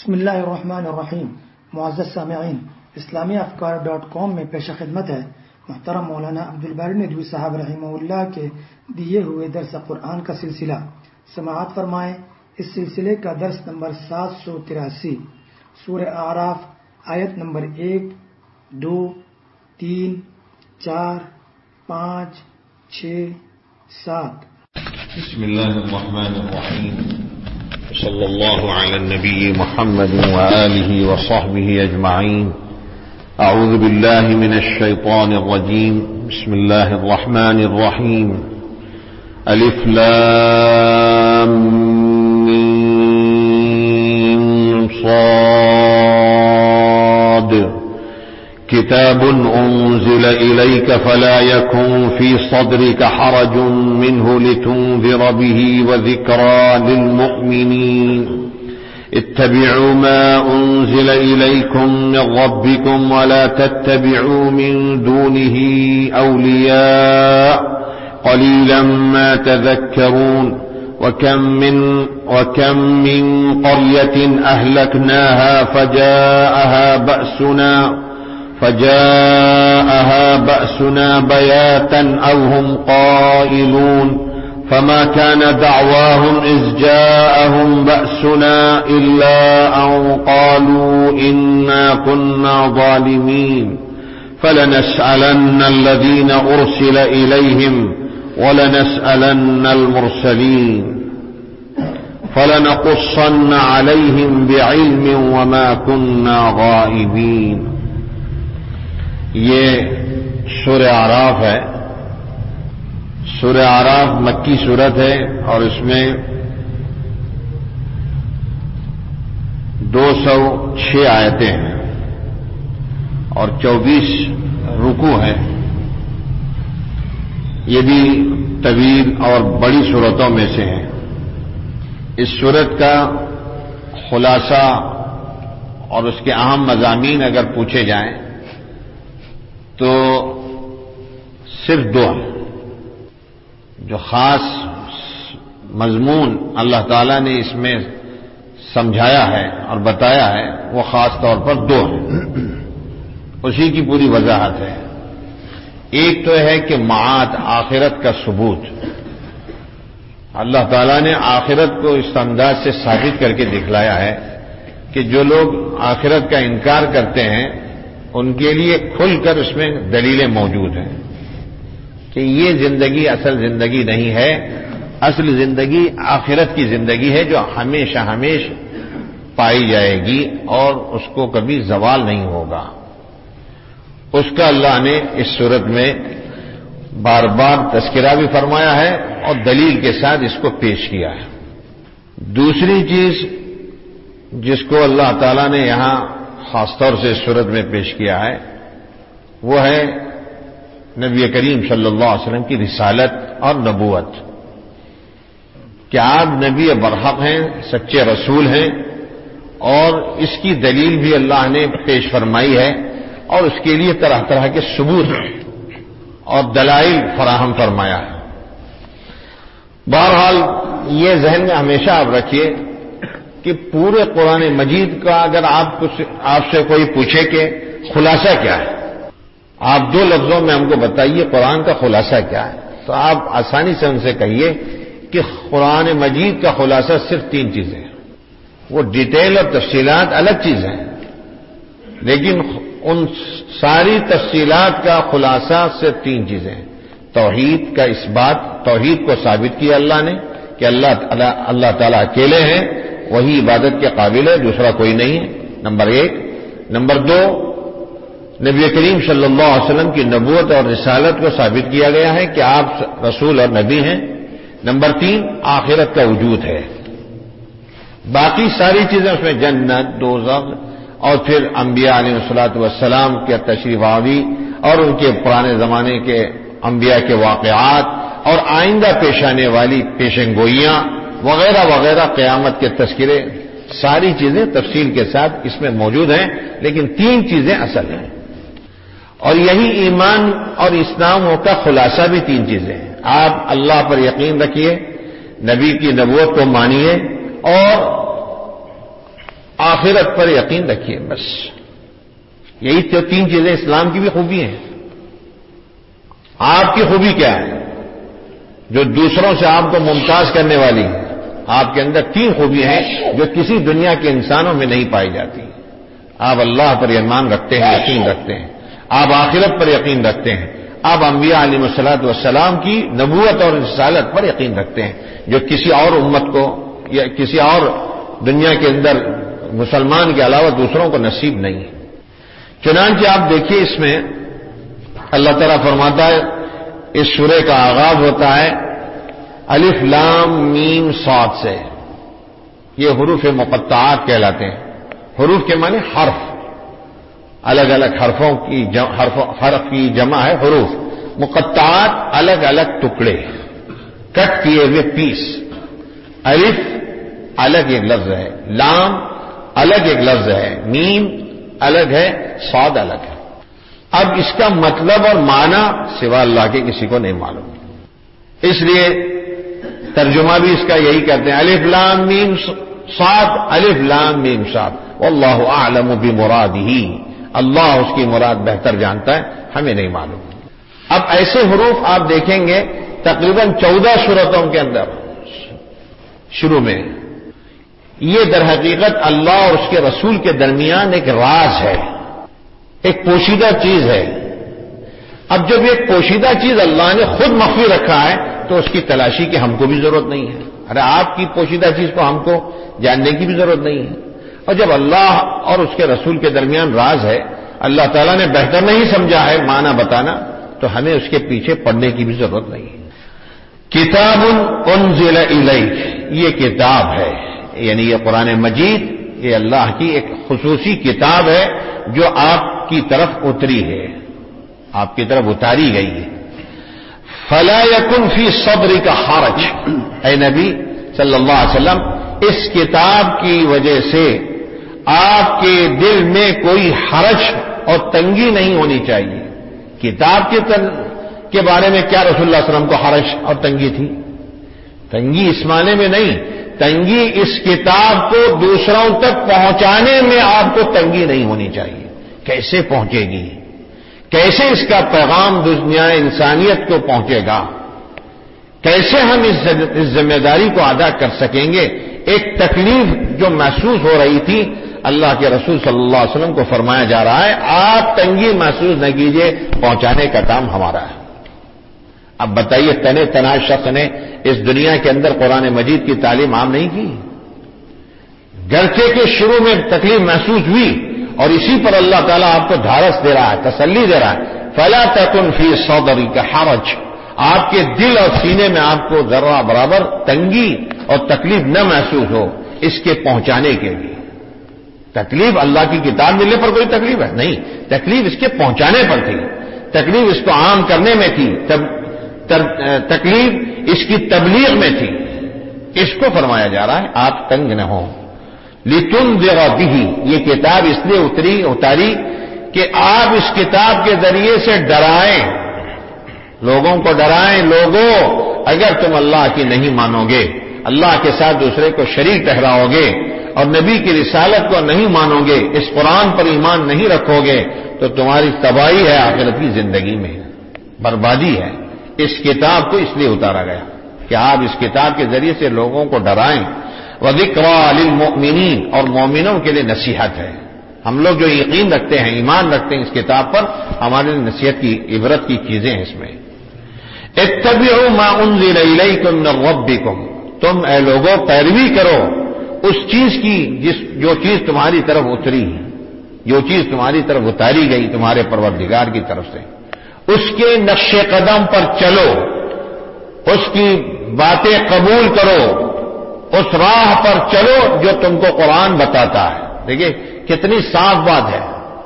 بسم اللہ الرحمن الرحیم. معزز سامعین، اسلامی افکار.com میں پیش خدمت ہے محترم مولانا عبدالباری ندوی صاحب رحمہ اللہ کے دیے ہوئے درس قرآن کا سلسلہ. سماعت فرمائیں. اس سلسلے کا درس نمبر 783، سورہ اعراف، آیت نمبر 1، 2، 3، 4، 5، 6، 7. بسم اللہ الرحمن الرحیم. صلی اللہ علی النبی محمد وآلہ وصحبہ اجمعین. اعوذ باللہ من الشیطان الرجیم. بسم اللہ الرحمن الرحیم. الف لام میم صاد. كتاب أنزل إليك فلا يكن في صدرك حرج منه لتنذر به وذكرى للمؤمنين. اتبعوا ما أنزل إليكم من ربكم ولا تتبعوا من دونه أولياء قليلا ما تذكرون. وكم من قرية أهلكناها فجاءها بأسنا بياتا أو هم قائلون. فما كان دعواهم إذ جاءهم بأسنا إلا أن قالوا إنا كنا ظالمين. فلنسألن الذين أرسل إليهم ولنسألن المرسلين فلنقصن عليهم بعلم وما كنا غائبين. یہ سورہ اعراف ہے. سورہ اعراف مکی سورت ہے اور اس میں 206 آیتیں ہیں اور 24 رکوع ہیں. یہ بھی طویل اور بڑی سورتوں میں سے ہیں. اس سورت کا خلاصہ اور اس کے اہم مضامین اگر پوچھے جائیں تو صرف 2 ہیں. جو خاص مضمون اللہ تعالیٰ نے اس میں سمجھایا ہے اور بتایا ہے وہ خاص طور پر 2 ہیں. اسی کی پوری وضاحت ہے. ایک تو ہے کہ معاد آخرت کا ثبوت. اللہ تعالیٰ نے آخرت کو اس انداز سے ثابت کر کے دکھلایا ہے کہ جو لوگ آخرت کا انکار کرتے ہیں ان کے لیے کھل کر اس میں دلیلیں موجود ہیں کہ یہ زندگی اصل زندگی نہیں ہے. اصل زندگی آخرت کی زندگی ہے جو ہمیشہ ہمیشہ پائی جائے گی اور اس کو کبھی زوال نہیں ہوگا. اس کا اللہ نے اس صورت میں بار بار تذکرہ بھی فرمایا ہے اور دلیل کے ساتھ اس کو پیش کیا ہے. دوسری چیز جس کو اللہ تعالیٰ نے یہاں خاص طور سے اس صورت میں پیش کیا ہے وہ ہے نبی کریم صلی اللہ علیہ وسلم کی رسالت اور نبوت. کہ آپ نبی برحق ہیں، سچے رسول ہیں اور اس کی دلیل بھی اللہ نے پیش فرمائی ہے اور اس کے لیے طرح طرح کے ثبوت اور دلائل فراہم فرمایا ہے. بہرحال یہ ذہن میں ہمیشہ آپ رکھیے کہ پورے قرآن مجید کا اگر آپ سے کوئی پوچھے کہ خلاصہ کیا ہے، آپ 2 لفظوں میں ہم کو بتائیے قرآن کا خلاصہ کیا ہے، تو آپ آسانی سے ان سے کہیے کہ قرآن مجید کا خلاصہ صرف 3 چیزیں ہیں. وہ ڈیٹیل اور تفصیلات الگ چیز ہیں لیکن ان ساری تفصیلات کا خلاصہ صرف 3 چیزیں ہیں. توحید کا اثبات، توحید کو ثابت کیا اللہ نے کہ اللہ تعالیٰ اکیلے ہیں، وہی عبادت کے قابل ہے، دوسرا کوئی نہیں ہے، نمبر 1. نمبر 2، نبی کریم صلی اللہ علیہ وسلم کی نبوت اور رسالت کو ثابت کیا گیا ہے کہ آپ رسول اور نبی ہیں. نمبر 3، آخرت کا وجود ہے. باقی ساری چیزیں اس میں جنت، دوزخ اور پھر انبیاء علیہ الصلوۃ والسلام کے تشریف آوری اور ان کے پرانے زمانے کے انبیاء کے واقعات اور آئندہ پیش آنے والی پیشن گوئیاں وغیرہ وغیرہ، قیامت کے تذکرے، ساری چیزیں تفصیل کے ساتھ اس میں موجود ہیں. لیکن 3 چیزیں اصل ہیں اور یہی ایمان اور اسلام کا خلاصہ بھی 3 چیزیں ہیں. آپ اللہ پر یقین رکھیے، نبی کی نبوت کو مانیے اور آخرت پر یقین رکھیے، بس یہی تو 3 چیزیں اسلام کی بھی خوبی ہیں۔ آپ کی خوبی کیا ہے جو دوسروں سے آپ کو ممتاز کرنے والی ہے؟ آپ کے اندر 3 خوبیاں ہیں جو کسی دنیا کے انسانوں میں نہیں پائی جاتی۔ آپ اللہ پر ایمان رکھتے ہیں، یقین رکھتے ہیں، آپ آخرت پر یقین رکھتے ہیں، آپ انبیاء علیہ الصلوۃ والسلام کی نبوت اور رسالت پر یقین رکھتے ہیں، جو کسی اور امت کو یا کسی اور دنیا کے اندر مسلمان کے علاوہ دوسروں کو نصیب نہیں ہے۔ چنانچہ آپ دیکھیے اس میں اللہ تعالیٰ فرماتا ہے، اس سورہ کا آغاز ہوتا ہے الف لام میم صاد سے۔ یہ حروف مقطعات کہلاتے ہیں۔ حروف کے معنی حرف، الگ الگ حرف کی جمع ہے حروف۔ مقطعات الگ الگ ٹکڑے، کٹ کیے ہوئے پیس۔ الف الگ ایک لفظ ہے، لام الگ ایک لفظ ہے، میم الگ ہے، صاد الگ ہے۔ اب اس کا مطلب اور معنی سوا اللہ کے کسی کو نہیں معلوم، اس لیے ترجمہ بھی اس کا یہی کرتے ہیں، الف لام میم صاد، الف لام میم صاد، واللہ اعلم بمرادہ، اللہ اس کی مراد بہتر جانتا ہے، ہمیں نہیں معلوم۔ اب ایسے حروف آپ دیکھیں گے تقریباً 14 سورتوں کے اندر شروع میں۔ یہ در حقیقت اللہ اور اس کے رسول کے درمیان ایک راز ہے، ایک پوشیدہ چیز ہے۔ اب جب ایک پوشیدہ چیز اللہ نے خود مخفی رکھا ہے تو اس کی تلاشی کی ہم کو بھی ضرورت نہیں ہے۔ ارے آپ کی پوشیدہ چیز کو ہم کو جاننے کی بھی ضرورت نہیں ہے۔ اور جب اللہ اور اس کے رسول کے درمیان راز ہے، اللہ تعالیٰ نے بہتر نہیں سمجھا ہے معنی بتانا، تو ہمیں اس کے پیچھے پڑنے کی بھی ضرورت نہیں ہے۔ کتاب انزل الیک، یہ کتاب ہے، یعنی یہ قرآن مجید، یہ اللہ کی ایک خصوصی کتاب ہے جو آپ کی طرف اتری ہے، آپ کی طرف اتاری گئی ہے۔ فلا یکن فی صدرک حرج، اے نبی صلی اللہ علیہ وسلم، اس کتاب کی وجہ سے آپ کے دل میں کوئی حرج اور تنگی نہیں ہونی چاہیے۔ کتاب کے بارے میں کیا رسول اللہ صلی اللہ علیہ وسلم کو حرج اور تنگی تھی؟ تنگی اس معنی میں نہیں، تنگی اس کتاب کو دوسروں تک پہنچانے میں آپ کو تنگی نہیں ہونی چاہیے۔ کیسے پہنچے گی؟ کیسے اس کا پیغام دنیا انسانیت کو پہنچے گا؟ کیسے ہم اس ذمہ داری کو ادا کر سکیں گے؟ ایک تکلیف جو محسوس ہو رہی تھی، اللہ کے رسول صلی اللہ علیہ وسلم کو فرمایا جا رہا ہے آپ تنگی محسوس نہ کیجیے، پہنچانے کا کام ہمارا ہے۔ اب بتائیے تنے تناش شخص نے اس دنیا کے اندر قرآن مجید کی تعلیم عام نہیں کی؟ گرچہ کہ شروع میں تکلیف محسوس ہوئی، اور اسی پر اللہ تعالیٰ آپ کو دھارس دے رہا ہے، تسلی دے رہا ہے، فلا تکن فی صدرک حرج، آپ کے دل اور سینے میں آپ کو ذرہ برابر تنگی اور تکلیف نہ محسوس ہو اس کے پہنچانے کے لیے۔ تکلیف اللہ کی کتاب ملنے پر کوئی تکلیف ہے نہیں، تکلیف اس کے پہنچانے پر تھی، تکلیف اس کو عام کرنے میں تھی، تکلیف اس کی تبلیغ میں تھی۔ اس کو فرمایا جا رہا ہے آپ تنگ نہ ہوں۔ لتنذر بہ، یہ کتاب اس لیے اتاری کہ آپ اس کتاب کے ذریعے سے ڈرائیں، لوگوں کو ڈرائیں، لوگوں اگر تم اللہ کی نہیں مانو گے، اللہ کے ساتھ دوسرے کو شریک ٹھہراؤ گے اور نبی کی رسالت کو نہیں مانو گے، اس قرآن پر ایمان نہیں رکھو گے، تو تمہاری تباہی ہے آخرت کی زندگی میں، بربادی ہے۔ اس کتاب کو اس لیے اتارا گیا کہ آپ اس کتاب کے ذریعے سے لوگوں کو ڈرائیں۔ وَذِكْرَىٰ لِلْمُؤْمِنِينَ، اور مومنوں کے لیے نصیحت ہے۔ ہم لوگ جو یقین رکھتے ہیں، ایمان رکھتے ہیں اس کتاب پر، ہمارے لیے نصیحت کی، عبرت کی چیزیں ہیں اس میں۔ اتبعوا ما انزل الیکم من ربکم، تم اے لوگوں پیروی کرو اس چیز کی جو چیز تمہاری طرف اتری، جو چیز تمہاری طرف اتاری گئی تمہارے پروردگار کی طرف سے، اس کے نقش قدم پر چلو، اس کی باتیں قبول کرو، اس راہ پر چلو جو تم کو قرآن بتاتا ہے۔ دیکھیے کتنی صاف بات ہے،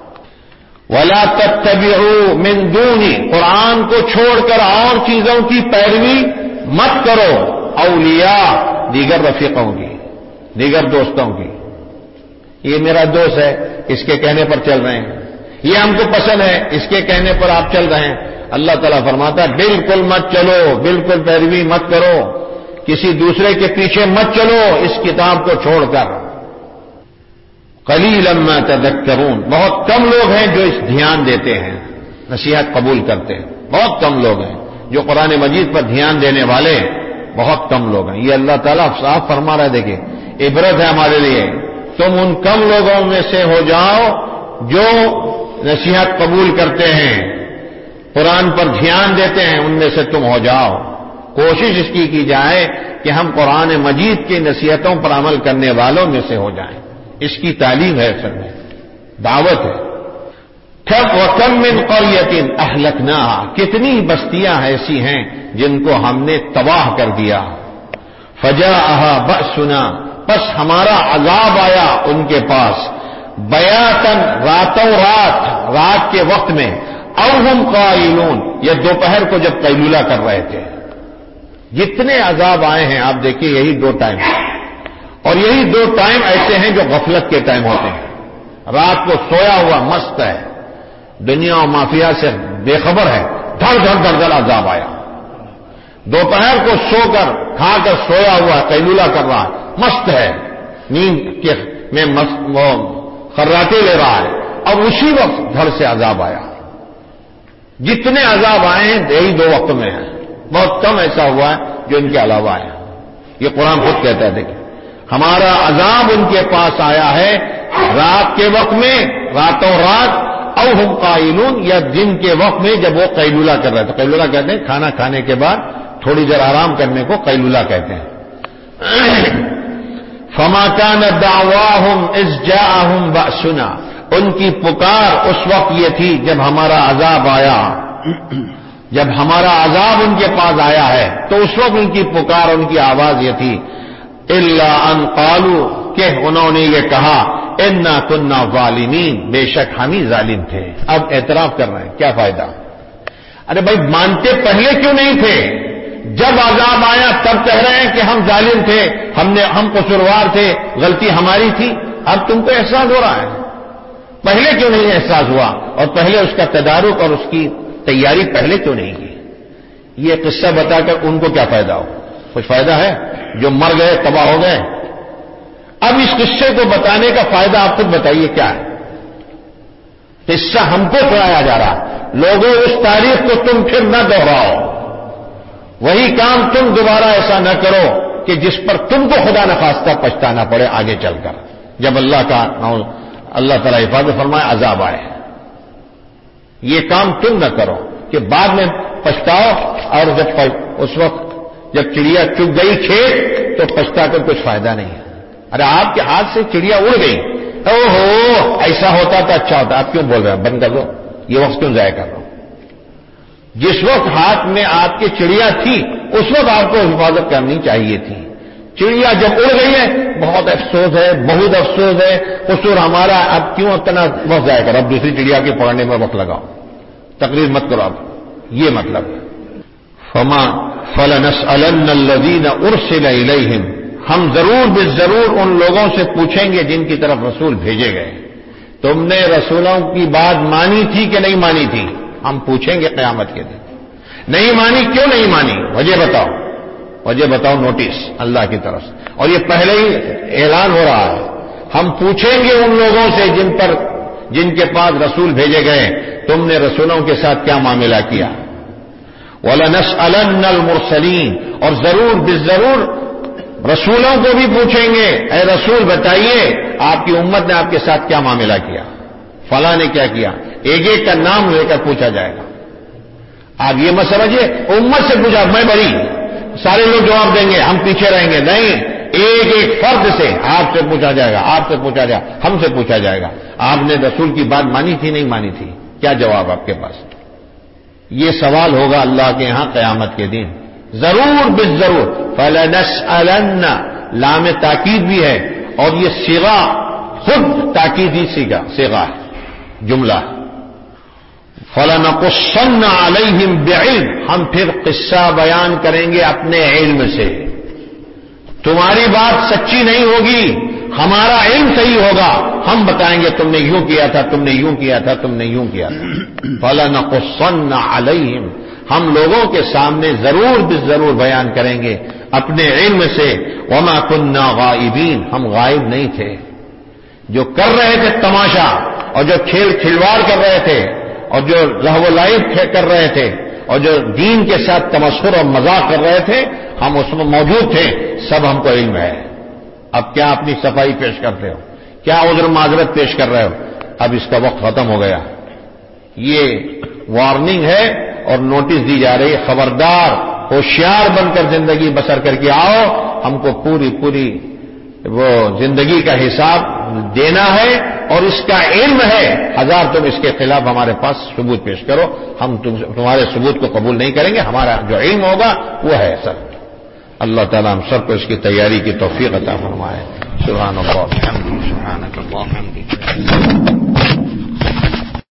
وَلَا تَتَّبِعُوا مِن دُونِي، قرآن کو چھوڑ کر اور چیزوں کی پیروی مت کرو، اولیاء دیگر رفیقوں کی، دیگر دوستوں کی۔ یہ میرا دوست ہے، اس کے کہنے پر چل رہے ہیں، یہ ہم کو پسند ہے، اس کے کہنے پر آپ چل رہے ہیں۔ اللہ تعالیٰ فرماتا ہے بالکل مت چلو، بالکل پیروی مت کرو، کسی دوسرے کے پیچھے مت چلو اس کتاب کو چھوڑ کر۔ قلیلا ما تذکرون، بہت کم لوگ ہیں جو اس دھیان دیتے ہیں، نصیحت قبول کرتے ہیں، بہت کم لوگ ہیں جو قرآن مجید پر دھیان دینے والے، بہت کم لوگ ہیں۔ یہ اللہ تعالیٰ صاف فرما رہا ہے، دیکھیں عبرت ہے ہمارے لیے، تم ان کم لوگوں میں سے ہو جاؤ جو نصیحت قبول کرتے ہیں، قرآن پر دھیان دیتے ہیں، ان میں سے تم ہو جاؤ۔ کوشش اس کی جائے کہ ہم قرآن مجید کی نصیحتوں پر عمل کرنے والوں میں سے ہو جائیں، اس کی تعلیم ہے، اصل میں دعوت ہے۔ وَكَمْ مِنْ قَرْيَةٍ أَهْلَكْنَاهَا، کتنی بستیاں ایسی ہیں جن کو ہم نے تباہ کر دیا۔ فَجَاءَهَا بَأْسُنَا، بس ہمارا عذاب آیا ان کے پاس، بیاتن، راتوں رات کے وقت میں، او ہم قائلون، یا دوپہر کو جب قیلولہ کر رہے تھے۔ جتنے عذاب آئے ہیں آپ دیکھیے، یہی دو ٹائم، اور یہی دو ٹائم ایسے ہیں جو غفلت کے ٹائم ہوتے ہیں۔ رات کو سویا ہوا مست ہے، دنیا و مافیا سے بے خبر ہے، دھڑ دھڑ عذاب آیا۔ دوپہر کو سو کر کھا کر سویا ہوا قیلولہ کر رہا ہے، مست ہے، نیند کے میں خراٹے لے رہا ہے، اور اسی وقت دھڑ سے عذاب آیا۔ جتنے عذاب آئے ہیں یہی دو وقت میں ہیں، بہت کم ایسا ہوا ہے جو ان کے علاوہ آیا۔ یہ قرآن خود کہتا ہے، دیکھیں ہمارا عذاب ان کے پاس آیا ہے رات کے وقت میں، راتوں رات، او ہم قائلون، یا دن کے وقت میں جب وہ قیلولہ کر رہے تھے۔ قیلولہ کہتے ہیں کھانا کھانے کے بعد تھوڑی دیر آرام کرنے کو قیلولہ کہتے ہیں۔ فما كان دعواهم اذ جاءهم بأسنا، ان کی پکار اس وقت یہ تھی جب ہمارا عذاب آیا، جب ہمارا عذاب ان کے پاس آیا ہے تو اس وقت ان کی پکار، ان کی آواز یہ تھی، الا ان قالوا، کہ انہوں نے یہ کہا، انا كنا ظالمین، بے شک ہم ہی ظالم تھے۔ اب اعتراف کر رہے ہیں، کیا فائدہ؟ ارے بھائی مانتے پہلے کیوں نہیں تھے؟ جب عذاب آیا تب کہہ رہے ہیں کہ ہم ظالم تھے، ہم قصوروار تھے، غلطی ہماری تھی۔ اب تم کو احساس ہو رہا ہے، پہلے کیوں نہیں احساس ہوا؟ اور پہلے اس کا تدارک اور اس کی تیاری پہلے کیوں نہیں کی؟ یہ قصہ بتا کر ان کو کیا فائدہ ہو؟ کچھ فائدہ ہے؟ جو مر گئے تباہ ہو گئے۔ اب اس قصے کو بتانے کا فائدہ آپ خود بتائیے کیا ہے؟ قصہ ہم کو سنایا جا رہا ہے، لوگوں اس تاریخ کو تم پھر نہ دوہراؤ، وہی کام تم دوبارہ ایسا نہ کرو کہ جس پر تم کو خدا نخواستہ پچھتانا پڑے آگے چل کر، جب اللہ تعالیٰ حفاظت فرمائے عذاب آئے۔ یہ کام تم نہ کرو کہ بعد میں پچھتاؤ، اور اس وقت جب چڑیا چگ گئی کھیت تو پچھتا کر کچھ فائدہ نہیں ہے۔ ارے آپ کے ہاتھ سے چڑیا اڑ گئی، ایسا ہوتا تو اچھا ہوتا، آپ کیوں بول رہے ہیں؟ بند کر دو، یہ وقت کیوں ضائع کر رہا ہوں؟ جس وقت ہاتھ میں آپ کی چڑیا تھی اس وقت آپ کو حفاظت کرنی چاہیے تھی۔ چڑیا جب اڑ گئی ہے، بہت افسوس ہے، بہت افسوس ہے، قصور ہمارا، اب کیوں اتنا وقت ضائع کرو؟ اب دوسری چڑیا کے پکڑنے میں وقت لگاؤ، تقریر مت کرو۔ اب یہ مطلب ہے فَلَنَسْأَلَنَّ الَّذِينَ أُرْسِلَ إِلَيْهِمْ، ہم ضرور بالضرور ان لوگوں سے پوچھیں گے جن کی طرف رسول بھیجے گئے۔ تم نے رسولوں کی بات مانی تھی کہ نہیں مانی تھی؟ ہم پوچھیں گے قیامت کے دن۔ نہیں مانی، کیوں نہیں مانی؟ وجہ بتاؤ، وجہ بتاؤ، نوٹس اللہ کی طرف سے۔ اور یہ پہلے ہی اعلان ہو رہا ہے، ہم پوچھیں گے ان لوگوں سے جن کے پاس رسول بھیجے گئے، تم نے رسولوں کے ساتھ کیا معاملہ کیا؟ وَلَنَسْأَلَنَّ الْمُرْسَلِينَ، اور ضرور بالضرور رسولوں کو بھی پوچھیں گے، اے رسول بتائیے آپ کی امت نے آپ کے ساتھ کیا معاملہ کیا، فلاں نے کیا کیا، ایک ایک کا نام لے کر پوچھا جائے گا۔ آپ یہ مت سمجھیے امت سے پوچھا میں بری، سارے لوگ جواب دیں گے ہم پیچھے رہیں گے، نہیں، ایک ایک فرد سے آپ سے پوچھا جائے گا، آپ سے پوچھا جائے گا، ہم سے پوچھا جائے گا، آپ نے رسول کی بات مانی تھی نہیں مانی تھی، کیا جواب آپ کے پاس؟ یہ سوال ہوگا اللہ کے ہاں قیامت کے دن، ضرور بالضرور۔ فَلَنَسْأَلَنَّ، لام تاکید بھی ہے، اور یہ صیغہ خود تاکیدی صیغہ ہے، جملہ۔ فَلَنَقُصَّنَّ عَلَيْهِمْ بِعِلْمٍ، ہم پھر قصہ بیان کریں گے اپنے علم سے۔ تمہاری بات سچی نہیں ہوگی، ہمارا علم صحیح ہوگا، ہم بتائیں گے تم نے یوں کیا تھا، تم نے یوں کیا تھا، تم نے یوں کیا تھا۔ فَلَنَقُصَّنَّ عَلَيْهِمْ، ہم لوگوں کے سامنے ضرور بالضرور بیان کریں گے اپنے علم سے۔ وَمَا كُنَّا غَائِبِينَ، ہم غائب نہیں تھے۔ جو کر رہے تھے تماشا اور جو کھیل کھلواڑ کر رہے تھے اور جو لہو و لعب کر رہے تھے اور جو دین کے ساتھ تمسخر اور مذاق کر رہے تھے، ہم اس میں موجود تھے، سب ہم کو علم ہے۔ اب کیا اپنی صفائی پیش کرتے ہو؟ کیا عذر معذرت پیش کر رہے ہو؟ اب اس کا وقت ختم ہو گیا۔ یہ وارننگ ہے اور نوٹس دی جا رہی ہے، خبردار ہوشیار بن کر زندگی بسر کر کے آؤ، ہم کو پوری وہ زندگی کا حساب دینا ہے اور اس کا علم ہے۔ ہزار تم اس کے خلاف ہمارے پاس ثبوت پیش کرو، ہم تمہارے ثبوت کو قبول نہیں کریں گے، ہمارا جو علم ہوگا وہ ہے سر۔ اللہ تعالیٰ ہم سب کو اس کی تیاری کی توفیق عطا فرمائے۔ سبحان اللہ، سبحانک اللہم وبحمدک۔